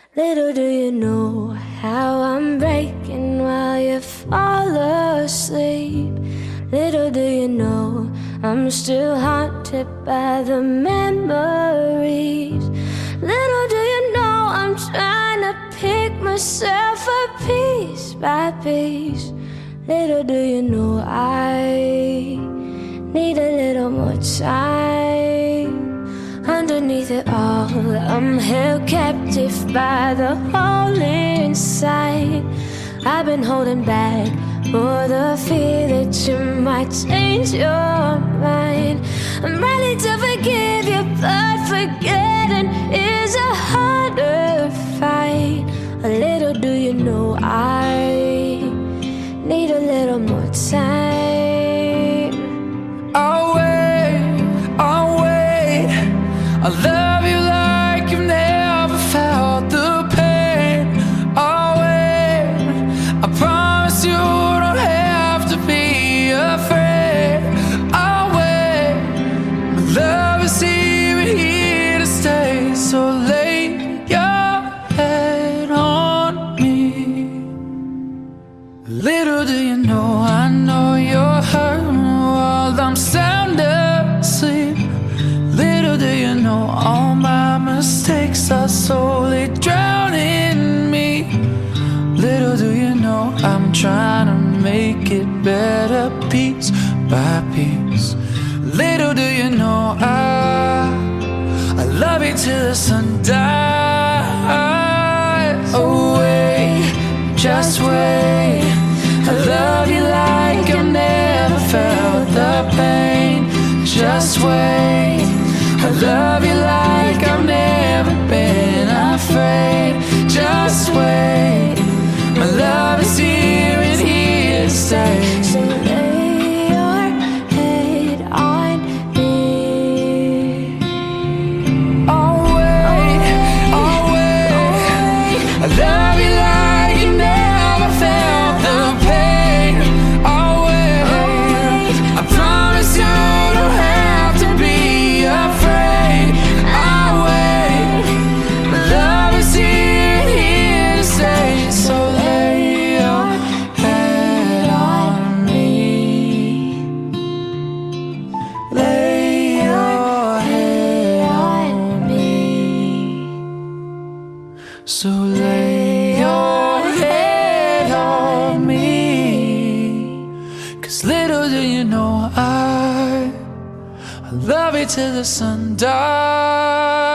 Little do you know how I'm breaking while you fall asleep. Little do you know I'm still haunted by the memories. Little do you know I'm trying to pick myself up piece by piece. Little do you know I need a little more time. Underneath it all, I'm held captive by the hole inside. I've been holding back for the fear that you might change your mind. I'm ready to forgive you, but forgetting is a harder fight. A little do you know I need a little more time. I'll wait. I love you like you've never felt the pain. I'll wait. I promise you don't have to be afraid. I'll wait. My love is here to stay. So lay your head on me. Little do you know, I know you're hurting while I'm sound asleep. Little do you know, all my mistakes are slowly drowning me. Little do you know, I'm trying to make it better piece by piece. Little do you know, I love you till the sun dies. Oh wait, just wait. I love you like I've never felt the pain. Just wait. I love you like I've never been afraid. Just wait. My love is here and here to stay. So lay your head on me. I'll wait. I love you like you never felt the pain. I'll wait. I promise you don't have to be afraid. I'll wait. My love is here to stay. So lay your head on me. Lay your head on me. So lay your head on me. 'Cause little do you know I love you till the sun dies.